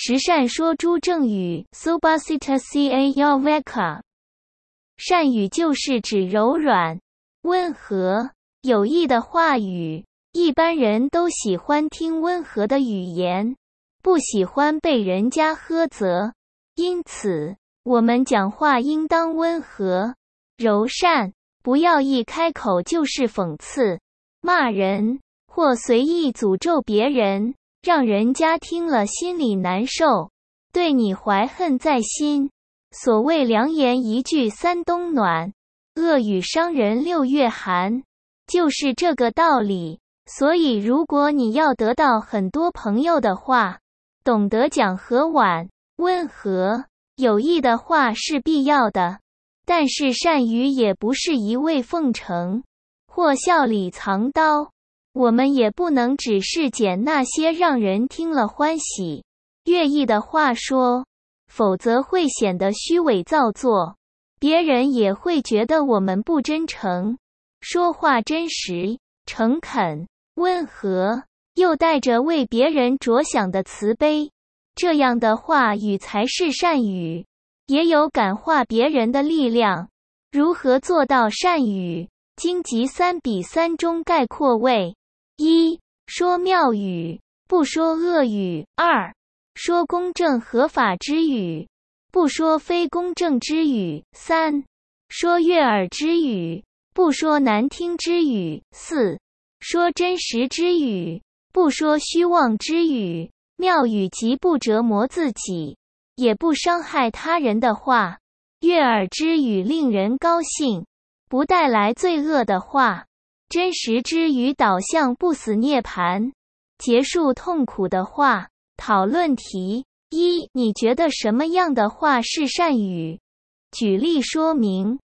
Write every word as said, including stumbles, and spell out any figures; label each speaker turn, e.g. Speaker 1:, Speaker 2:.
Speaker 1: 实善说诸正语 Subhasita ca Yavaka。善语就是指柔软、温和、有益的话语。一般人都喜欢听温和的语言，不喜欢被人家呵责。因此，我们讲话应当温和、柔善，不要一开口就是讽刺、骂人，或随意诅咒别人，让人家听了心里难受，对你怀恨在心。所谓良言一句三冬暖，恶语伤人六月寒，就是这个道理。所以如果你要得到很多朋友的话，懂得讲和婉、温和、有益的话是必要的。但是善语也不是一味奉承，或笑里藏刀。我们也不能只是捡那些让人听了欢喜、悦意的话说，否则会显得虚伪造作，别人也会觉得我们不真诚。说话真实、诚恳、温和，又带着为别人着想的慈悲，这样的话语才是善语，也有感化别人的力量。如何做到善语？经集三比三中概括为：一、说妙语，不说恶语；二、说公正合法之语，不说非公正之语；三、说悦耳之语，不说难听之语；四、说真实之语，不说虚妄之语。妙语即不折磨自己，也不伤害他人的话；悦耳之语令人高兴，不带来罪恶的话；真实之语导向不死涅槃，结束痛苦的话。讨论题：一、你觉得什么样的话是善语？举例说明。